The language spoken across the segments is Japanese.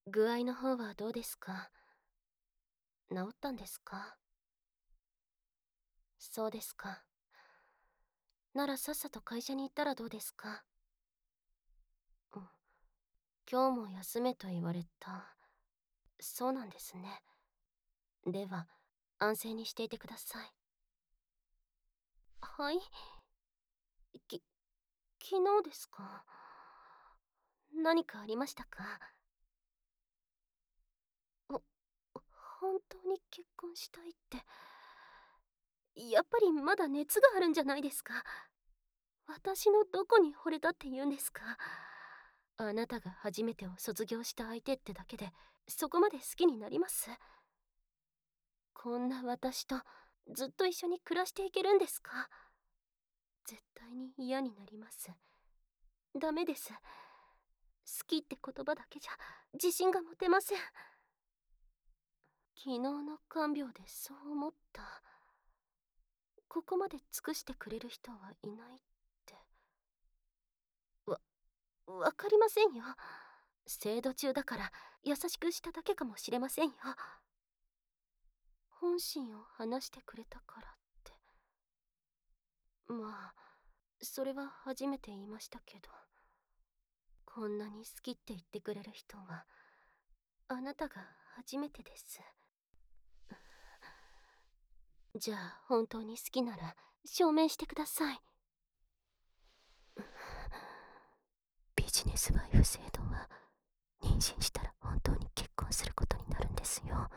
具合の方はどうですか？治ったんですか？そうですか。ならさっさと会社に行ったらどうですか？うん。今日も休めと言われた。そうなんですね。では、安静にしていてください。はい。き、昨日ですか？何かありましたか？ほ、本当に結婚したいって。やっぱりまだ熱があるんじゃないですか？私のどこに惚れたって言うんですか？あなたが初めてを卒業した相手ってだけでそこまで好きになります？こんな私とずっと一緒に暮らしていけるんですか？絶対に嫌になります。ダメです。好きって言葉だけじゃ自信が持てません。昨日の看病でそう思った。ここまで尽くしてくれる人はいないって。わかりませんよ。制度中だから優しくしただけかもしれませんよ。本心を話してくれたからって。まあ、それは初めて言いましたけど、こんなに好きって言ってくれる人はあなたが初めてです。じゃあ本当に好きなら証明してください。ビジネスワイフ制度は妊娠したら本当に結婚することになるんですよ。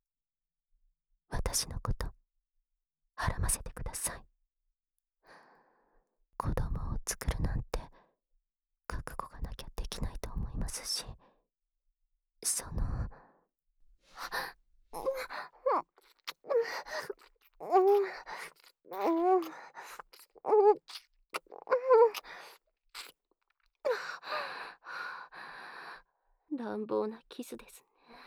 私のことはらませてください。子供を作るなんて覚悟がなきゃできないと思いますし、その乱暴なキスですね。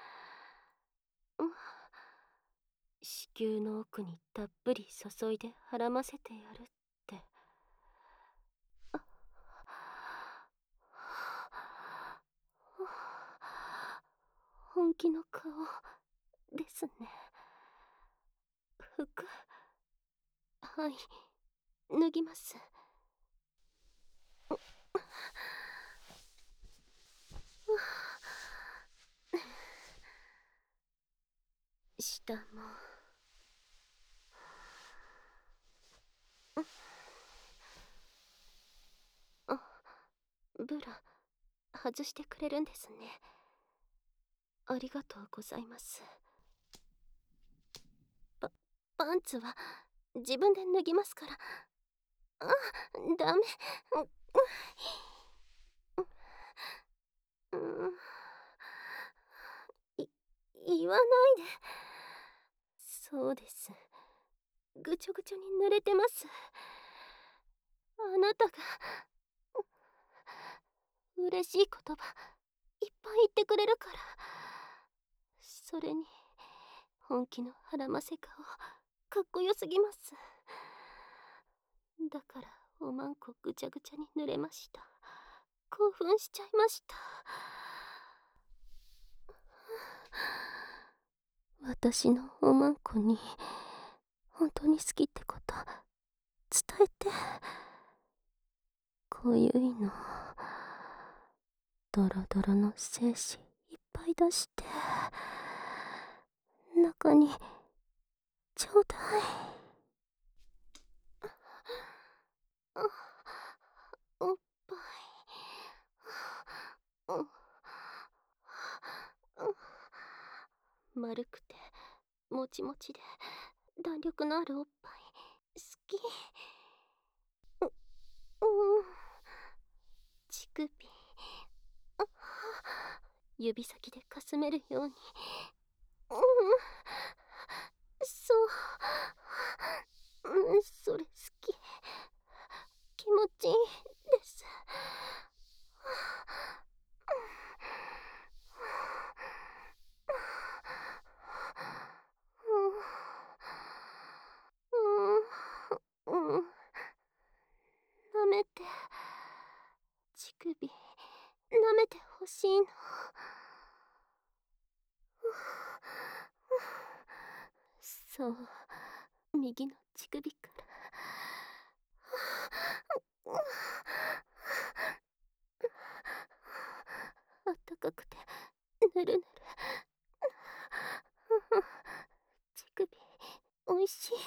子宮の奥にたっぷり注いではらませてやるって。本気の顔ですね。服、はい、脱ぎます。下も。あ、ブラ外してくれるんですね。ありがとうございます。パパンツは自分で脱ぎますから。あ、ダメ。うん、い言わないで。そうです。ぐちょぐちょに濡れてます。あなたが嬉しい言葉いっぱい言ってくれるから。それに本気のはらませ顔かっこよすぎます。だからおまんこぐちゃぐちゃに濡れました。興奮しちゃいました。私のおまんこに本当に好きってこと伝えて。こういうのドロドロの精子いっぱい出して中にちょうだい。あ、おっぱい。丸くてもちもちで弾力のあるおっぱい好き。うん、乳首指先でかすめるように。そう、それ好き。気持ちいいです。うん、うん、舐めて、乳首舐めてほしいの。 そう、右の乳首から。あったかくてぬるぬる。乳首おいしい。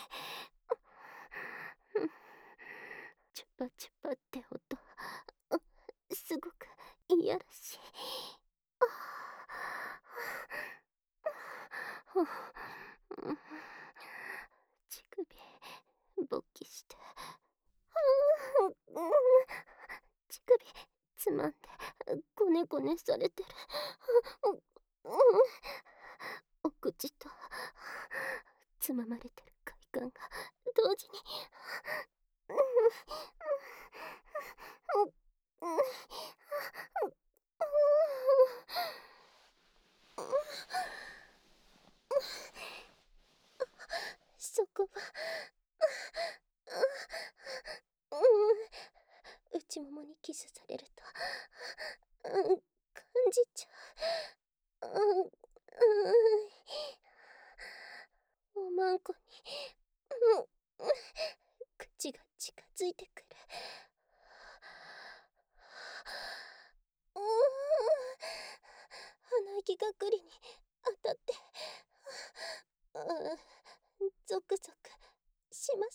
チュパチュパって音、すごくいやらしい。乳首勃起して、乳首つまんでゴネゴネされてる。お口とつままれてる快感が同時に。そこは内ももにキスされると感じちゃう。おまんこに口が近づいてくる。鼻息がくりに当たってゾクゾクします。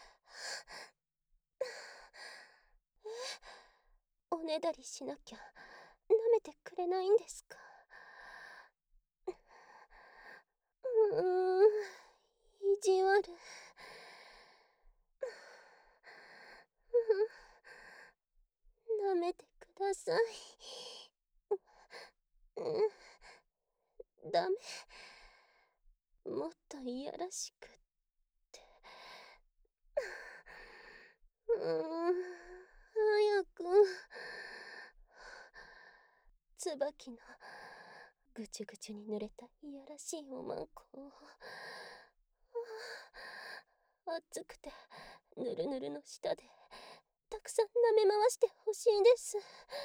おねだりしなきゃ舐めてくれないんですか？意地悪。舐めてください。ダメ。もっといやらしくって。早く。椿のぐちゅぐちゅに濡れたいやらしいおまんこを熱くてぬるぬるの下でたくさん舐め回してほしいです。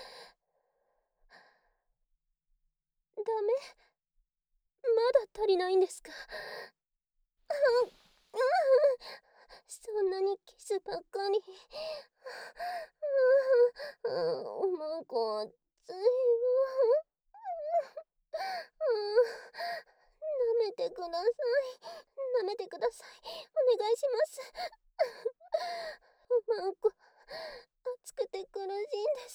ダメ？まだ足りないんですか？そんなにキスばっかり。おまんこ熱いわ。舐めてください。舐めてください。お願いします。おまんこ熱くて苦しいんです。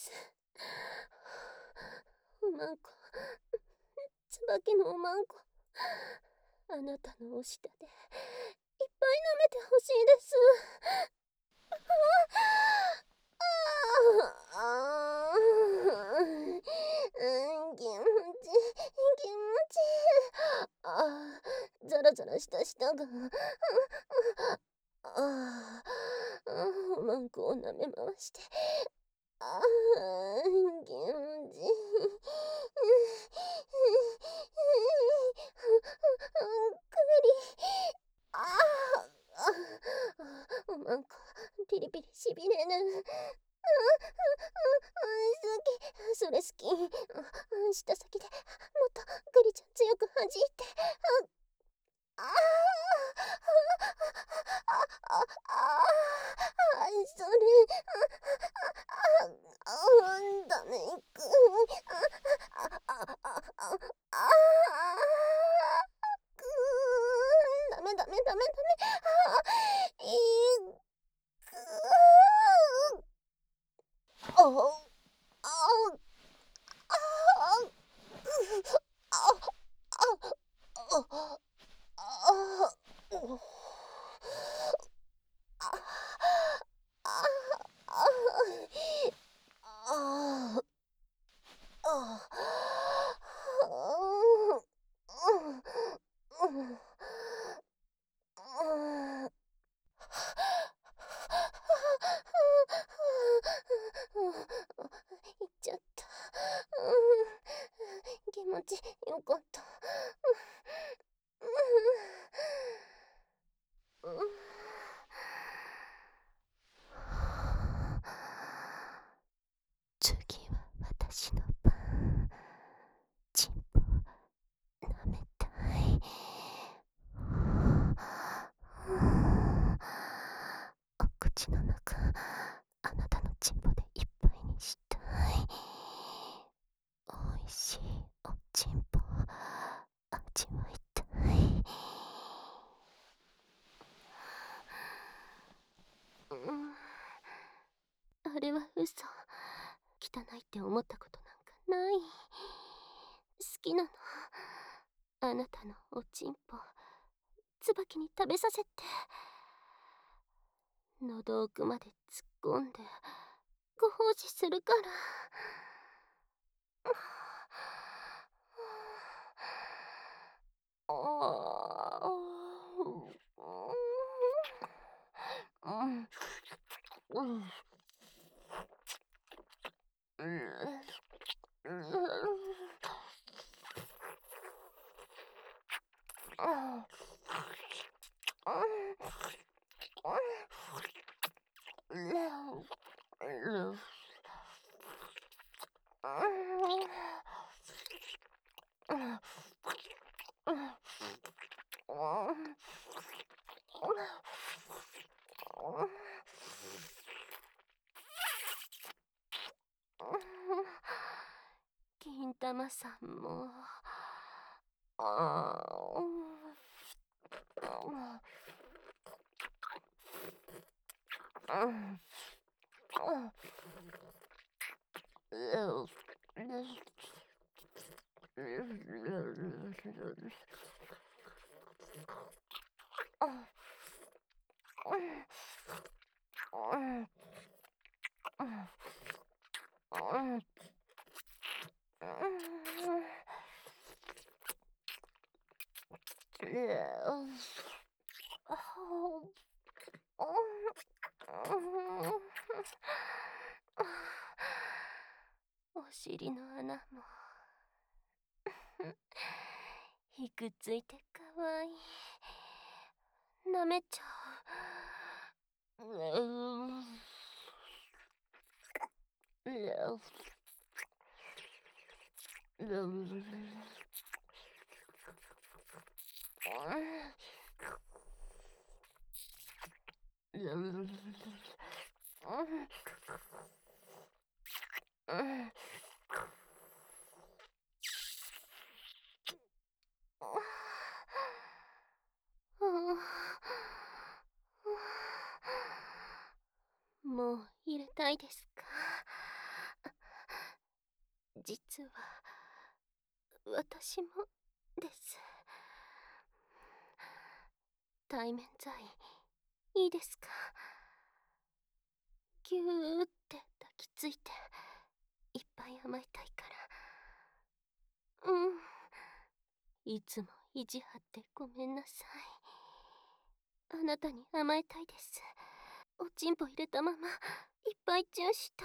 おまんこ、椿のおまんこ、あなたのお舌でいっぱい舐めてほしいです。気持ちいい、気持ちいい。ザラザラした舌が。おまんこを舐め回して。気持ちいい。おまんこピリピリしびれる。それ好き。舌先でもっとグリちゃん強く弾いて。それダメく。ダメダメダメダメ。いく。ああ行っちゃった。気持ちよかった。次は私の番。チンポ舐めたい。 しいおちんぽ味わいたい。あれは嘘。汚いって思ったことなんかない。好きなの。あなたのおちんぽ椿に食べさせて。喉奥まで突っ込んでご奉仕するから。金玉さんも。お尻の穴もひくついてかわいい。舐めちゃう。もう入れたいですか？実は私もです。対面罪いいですか？ぎゅーって抱きついていっぱい甘えたいから。いつも意地張ってごめんなさい。あなたに甘えたいです。おちんぽ入れたままいっぱいチューしたい。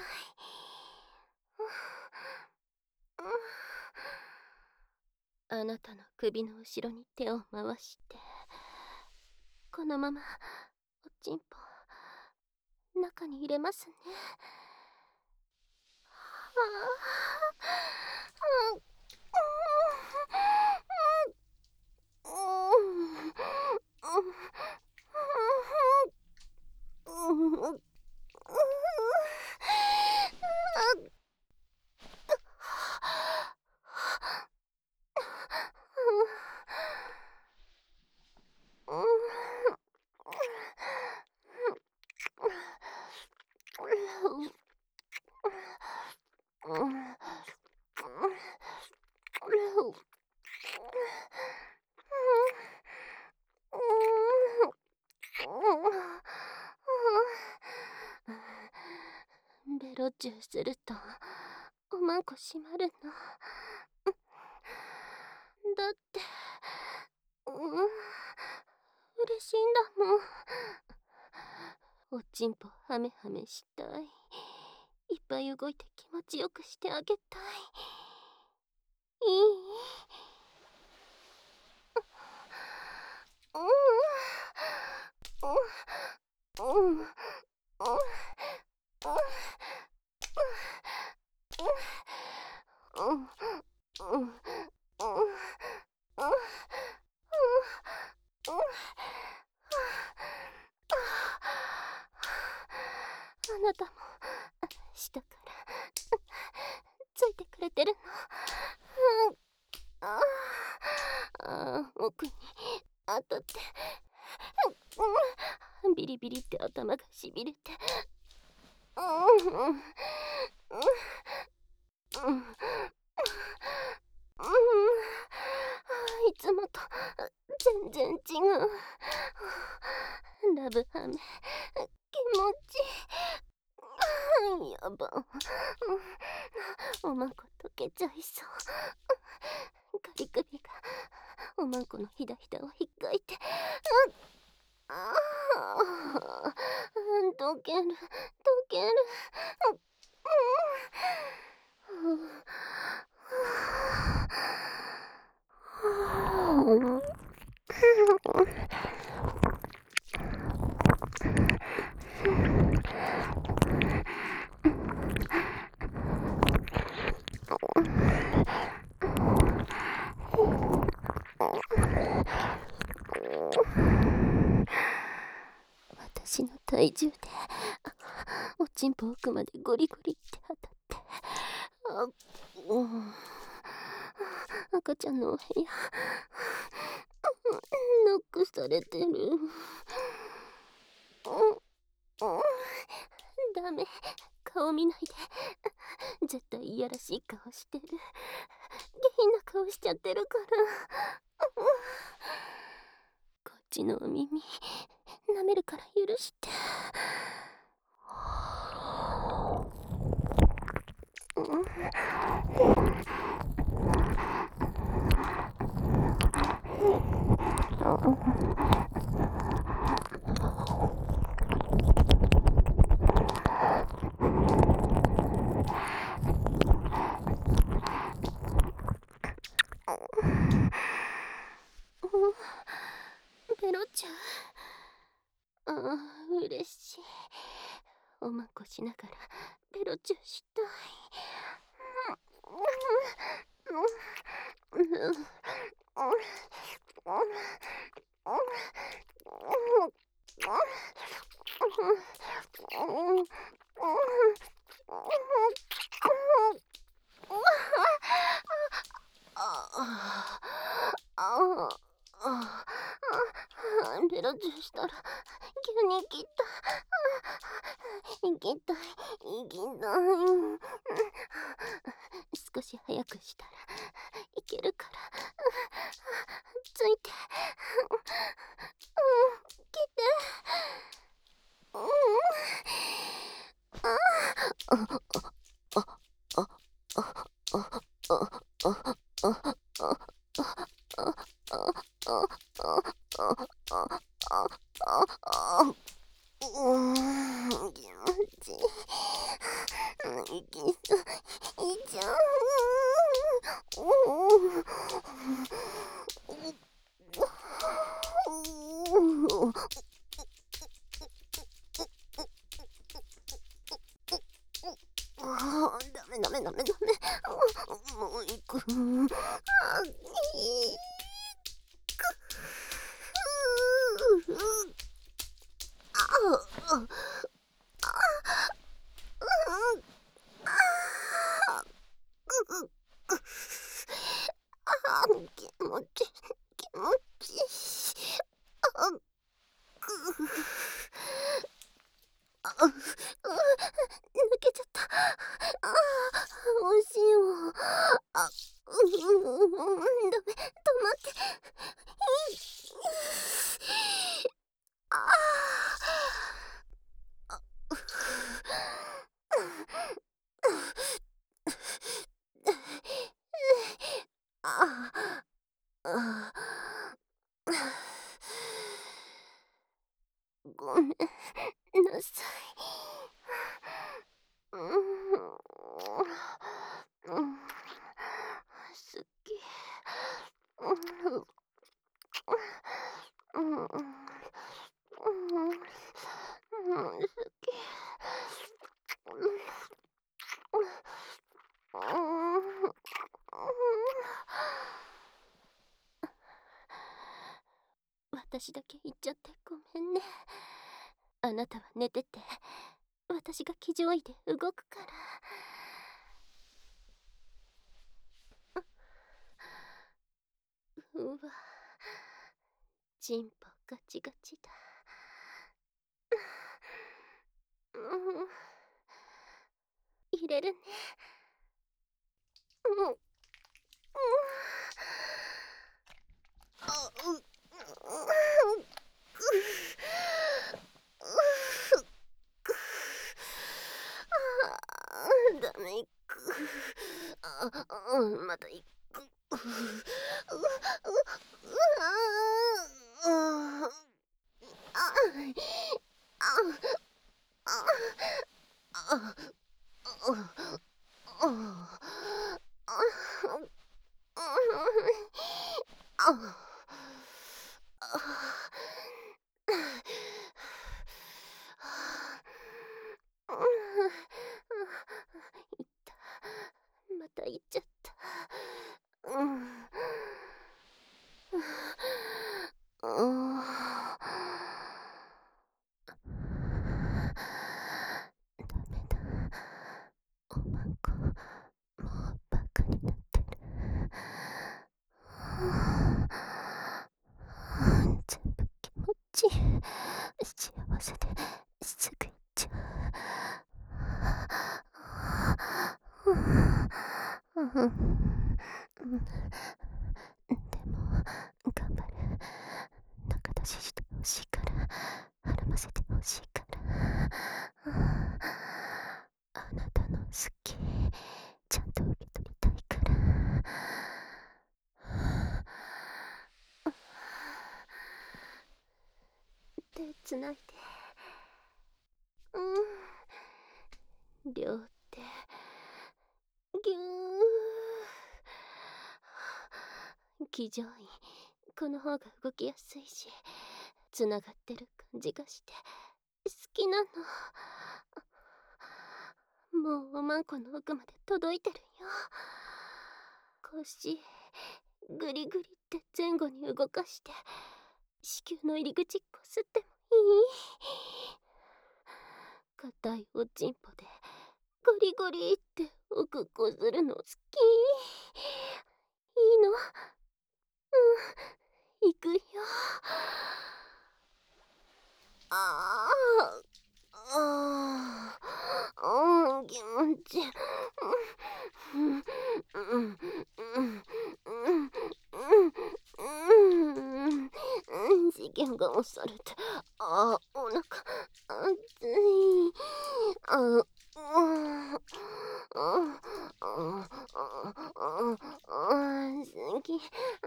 あなたの首の後ろに手を回してこのままおちんぽ中に入れますね。ベロチューするとおまんこ閉まるの。だって嬉しいんだもん。おちんぽハメハメしたい。いっぱい動いて気持ちよくしてあげたい。いい？あなたも下からついてくれてるの？ リビリって頭がしびれて、いつもと全然違う。ラブハメ、気持ちいい。やば。おまんこ溶けちゃいそう。ガリ首がおまんこのひだひだをひっかいて、ああ、溶ける、溶ける。私の体重でおちんぽ奥までゴリゴリって当たって、赤ちゃんのお部屋ノックされてる。ダメ、顔見ないで。絶対いやらしい顔してる。下品な顔しちゃってるから。こっちのお耳舐めるから許して。ペロちゃん、嬉しい。おまんこしながらペロチュしたい。ペロチュしたら急に来た。行きたい、行きたい。少し早くしたらいけるから。ついて、来て。気持ちいい。いきそう。いいじゃん。ダメダメダメダメ。もう行く。いい。気持ちいい、気持ちいい。抜けちゃった。惜しいわ。ダメ、止まって。ごめんなさい。好き。好き。私だけ言っちゃってごめんね。あなたは寝てて、私が騎乗位で動くから。うわ、チンポガチガチだ。 入れるね。うん。うん。あ、う、う、ダメ、またいく。また行っちゃった。うん。ダメだ。おまんこ、もうバカになってる。全部気持ちいい。幸せですぐ行っちゃう。でも頑張る。中出ししてほしいから、はらませてほしいから。あなたの好きちゃんと受け取りたいから。手つないで。両手ぎゅー。騎乗位、この方が動きやすいし、つながってる感じがして好きなの。もうおまんこの奥まで届いてるよ。腰グリグリって前後に動かして子宮の入り口こすってもいい？硬いおちんぽでゴリゴリって奥こするの好き。いいの？行くよ。ああ、気持ちいい。試験が押されて、お腹熱い。あ、好き。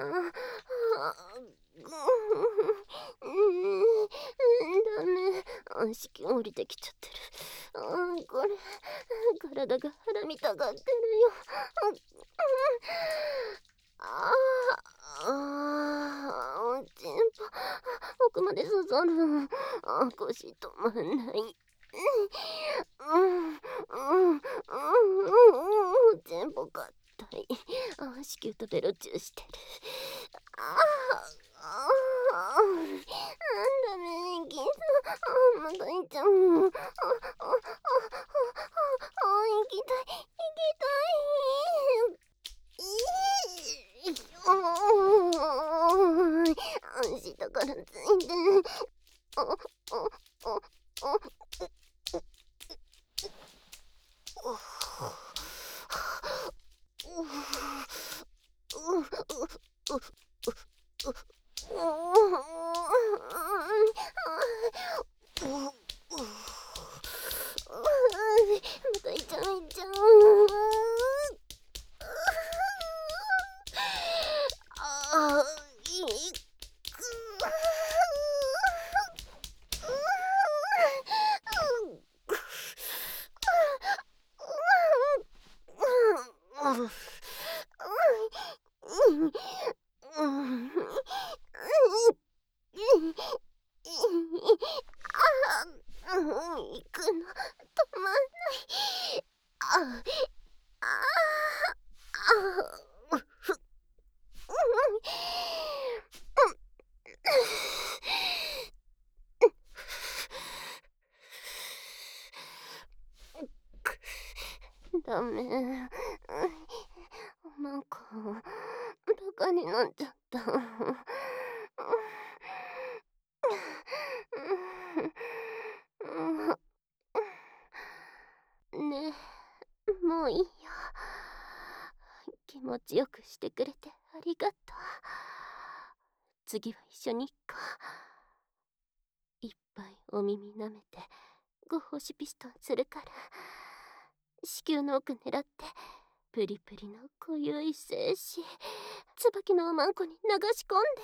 ダメ。子宮降りてきちゃってる。これ、体が腹みたがってるよ。おちんぽ、奥まで刺さる。腰止まんない。おちんぽ硬い。子宮とベロチューしてる。ダメ、キス。またいっちゃう。行きたい、行きたい。下からついて。あ、あ、あ、あ、またいっちゃう、いっちゃう。いく。行くの止まんない。あああふダメ。なんかバカになっちゃった。 気持ちよくしてくれてありがとう。次は一緒に行こう。いっぱいお耳舐めてご星ピストンするから、子宮の奥狙ってプリプリの濃ゆい精子、椿のおまんこに流し込んで。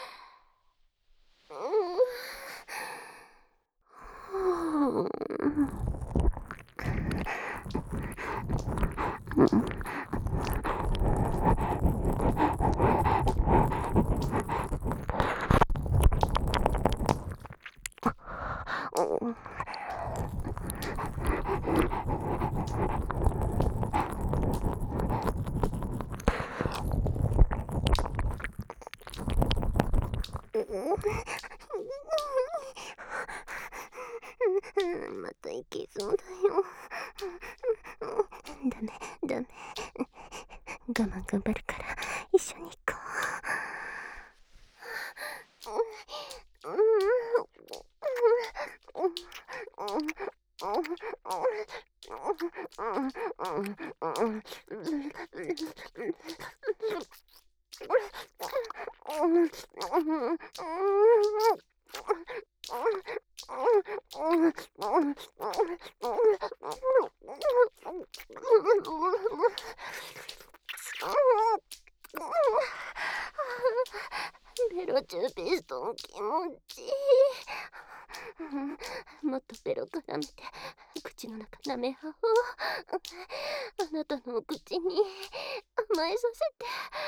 またいけそうだよ。ダメダメ、我慢頑張るから一緒に行こベロチューピストン気持ちいい。もっとベロ絡めて口の中舐めはおう。あなたのお口に甘えさせて。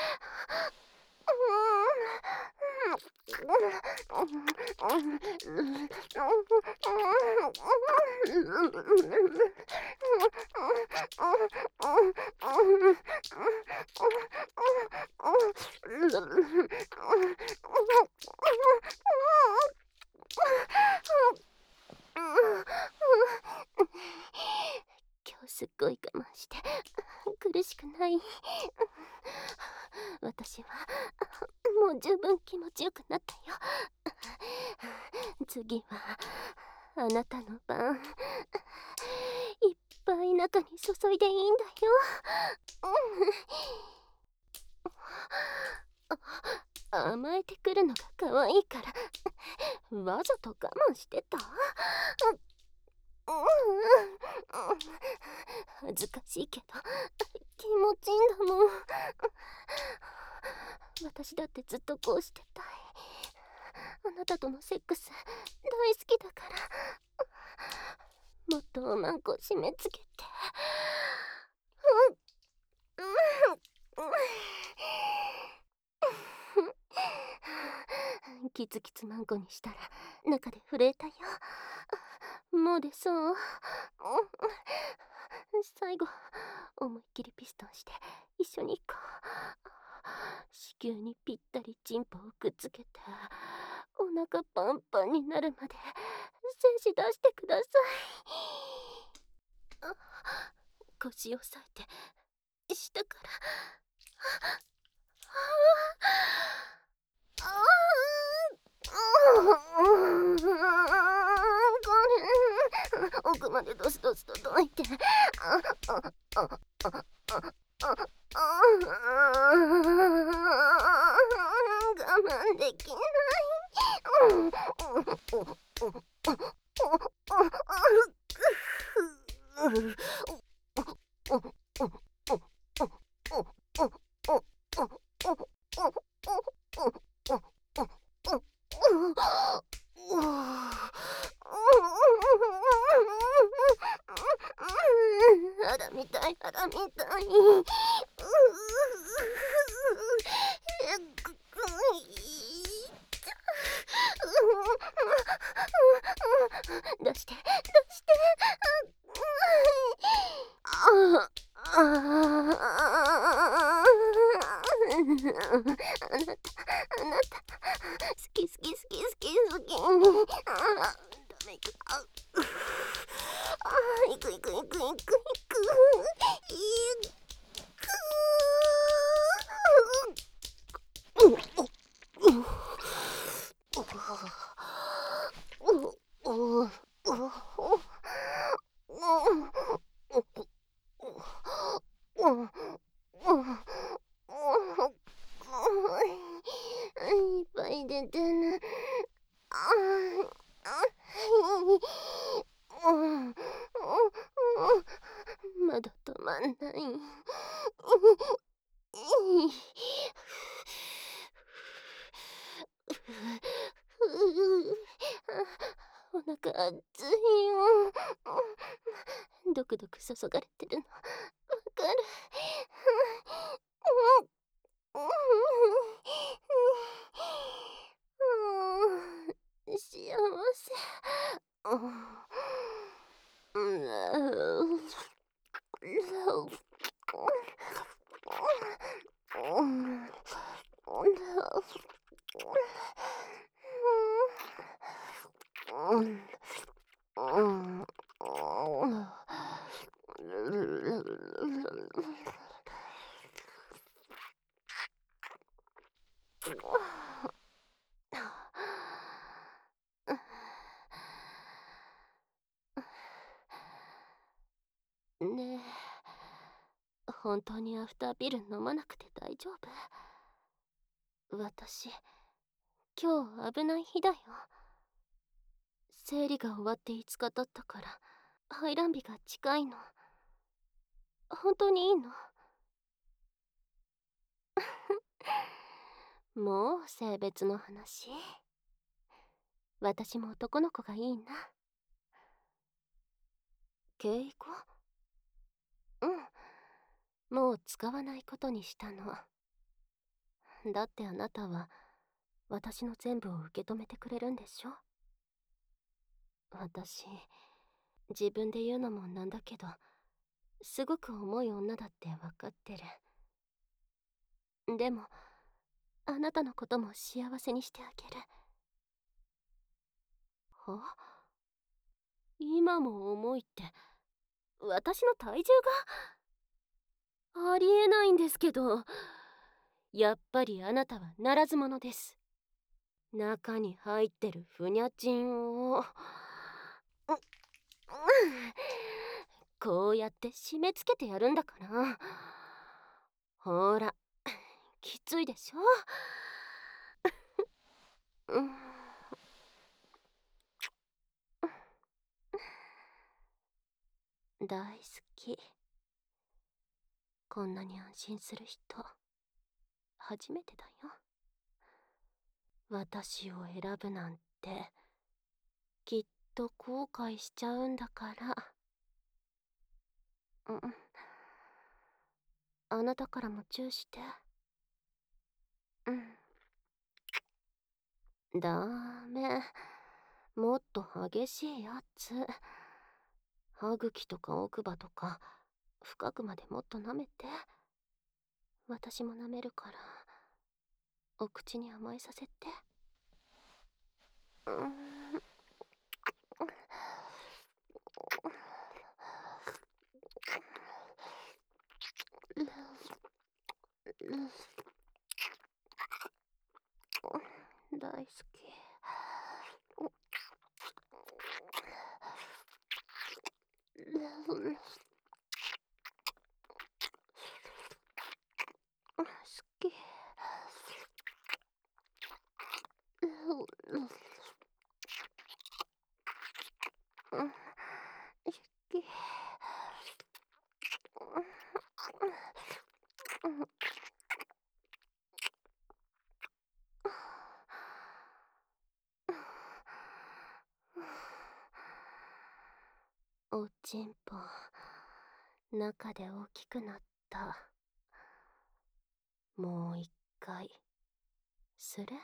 今日すっごい我慢して苦しくない？私はもう十分気持ちよくなったよ。次はあなたの番。いっぱい中に注いでいいんだよ。甘えてくるのが可愛いからわざと我慢してた。恥ずかしいけど気持ちいいんだもん。私だってずっとこうしてたい。あなたとのセックス大好きだから、もっとおまんこ締め付けて。キツキツマンコにしたら中で震えたよ。もう出そう。最後思いっきりピストンして一緒に行こう。子宮にぴったりチンポをくっつけてお腹パンパンになるまで精子出してください。腰を押さえて下から奥までドスドスとどいて。我慢できない肌みたい肌みたい。出して出して。あなた好き好き好き好き好き。ダメく。いくいくいくいくいくいく。 中熱いよ。ドクドク注がれてるのわかる。幸せ。ねえ、本当にアフターピル飲まなくて大丈夫？私、今日危ない日だよ。生理が終わって5日経ったから、排卵日が近いの。本当にいいの？もう性別の話。私も男の子がいいな。敬語？うん。もう使わないことにしたの。だってあなたは私の全部を受け止めてくれるんでしょ？私、自分で言うのもなんだけど、すごく重い女だってわかってる。でも、あなたのことも幸せにしてあげる。は？今も重いって、私の体重が？ありえないんですけど。やっぱりあなたはならず者です。中に入ってるふにゃちんをこうやって締め付けてやるんだから。ほら、きついでしょ？うん、大好き。こんなに安心する人初めてだよ。私を選ぶなんてきっと後悔しちゃうんだから。うん、あなたからもチューして。ダメ。もっと激しいやつ。歯茎とか奥歯とか深くまでもっと舐めて。私も舐めるから、お口に甘えさせて。大好き。好き。好き。おちんぽ中で大きくなった。もう一回する？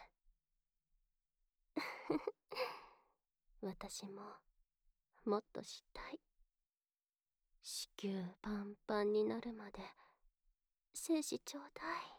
私ももっとしたい。子宮パンパンになるまで精子ちょうだい。